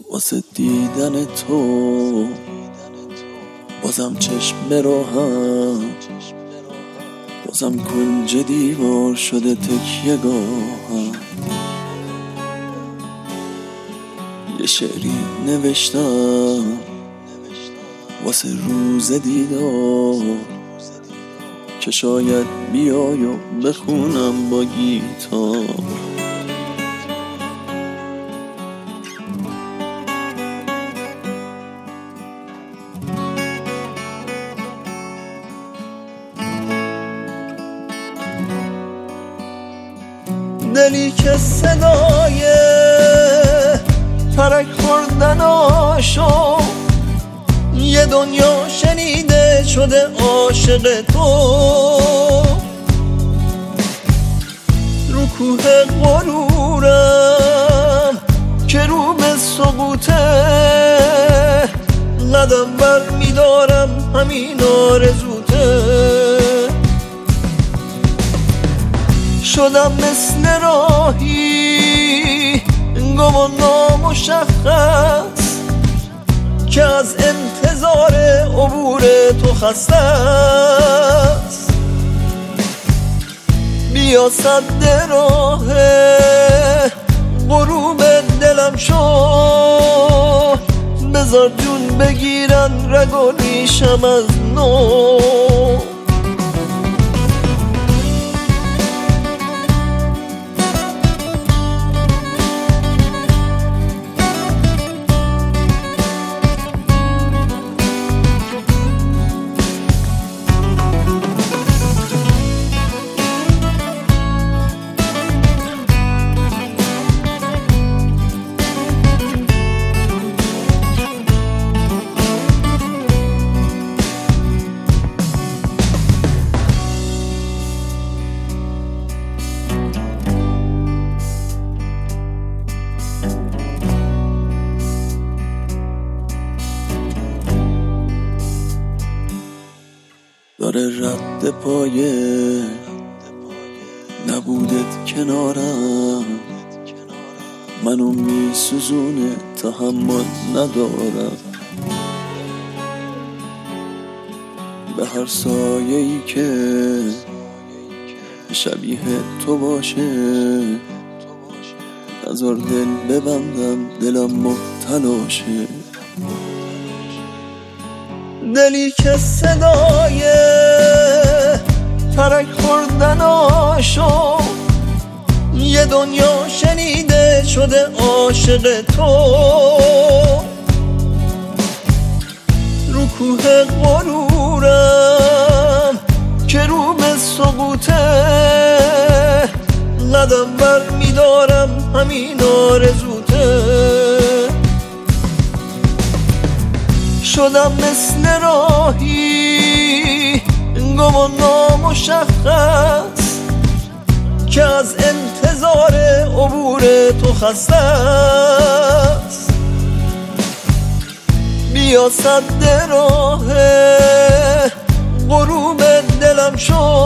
واسه دیدن تو بازم چشم براهم، بازم کنج دیوار شده تکیه گاهم. یه شعری نوشتم واسه روز دیدار که شاید بیای و بخونم با گیتار. دلی که صدای ترک خوردناشو یه دنیا شنیده شده عاشق تو. رو کوه غرورم که رو به سقوطه، قدم بر میدارم همین آرزوته. شدم مثل راهی گم و نامشخص که از انتظار عبور تو خسته است. بیا سد راه غروب دلم شو، بذار جون بگیرن رگ و ریشم از نو. داره رد پایه نبودت کنارم، منو میسوزونه تحمل ندارم. به هر سایه‌ای که شبیه تو باشه نذار دل ببندم، دلم مبتلاشه. دلی که صدای ترک خوردناشو یه دنیا شنیده شده عاشق تو. رو کوه غرورم که رو به سقوطه، قدم بر میدارم همین آرزوته. شدم مثل راهی گم و نامشخص که از انتظار عبور تو خسته است. بیا سد راه غروب دلم شو،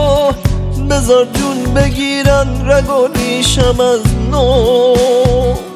بذار جون بگیرن رگ و ریشم از نو.